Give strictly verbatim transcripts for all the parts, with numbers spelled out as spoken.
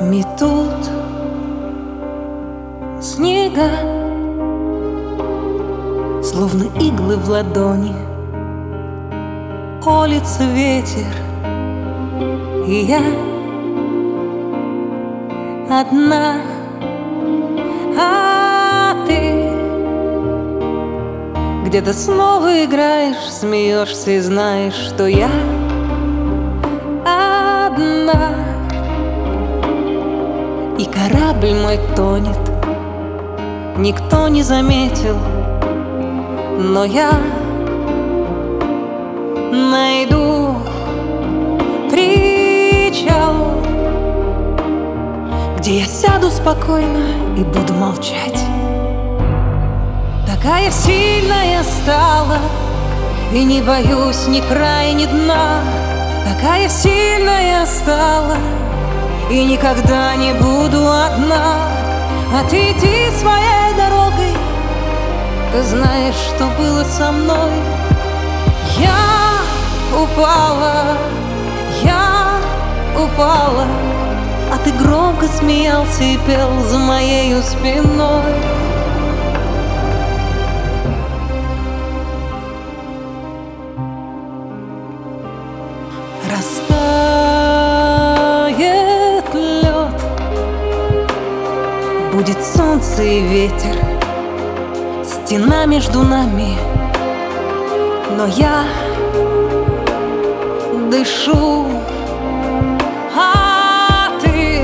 Метут снега, словно иглы в ладони. Колется ветер, и я одна, а ты где-то снова играешь, смеешься и знаешь, что я одна. И корабль мой тонет, никто не заметил, но я найду причал, где я сяду спокойно и буду молчать. Такая сильная стала, и не боюсь ни края, ни дна. Такая сильная стала, и никогда не буду одна. А ты иди своей дорогой, ты знаешь, что было со мной. Я упала, я упала, а ты громко смеялся и пел за моею спиной. Растает лед, будет солнце и ветер, стена между нами, но я дышу, а ты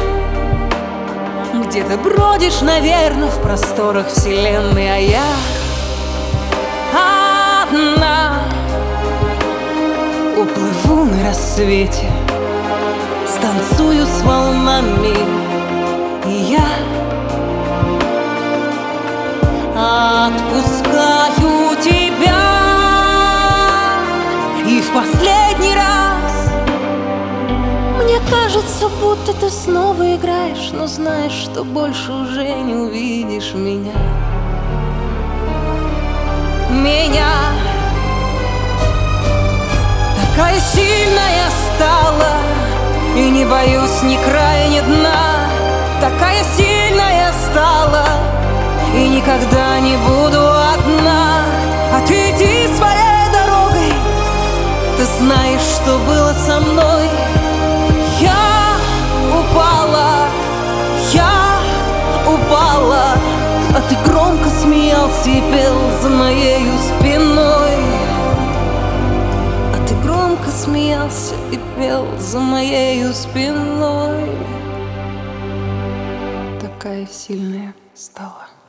где-то бродишь, наверное, в просторах вселенной, а я одна уплыву на рассвете, станцую с волнами, и я отпускаю тебя. И в последний раз мне кажется, будто ты снова играешь, но знаешь, что больше уже не увидишь меня. Меня такая сильная стала, и не боюсь ни края, ни дна. Такая сильная стала, и никогда не буду одна. А ты иди своей дорогой, ты знаешь, что было со мной. Я упала, я упала, а ты громко смеялся и пел за моею спиной. А ты громко смеялся и пел за моею спиной. Такая сильная стала.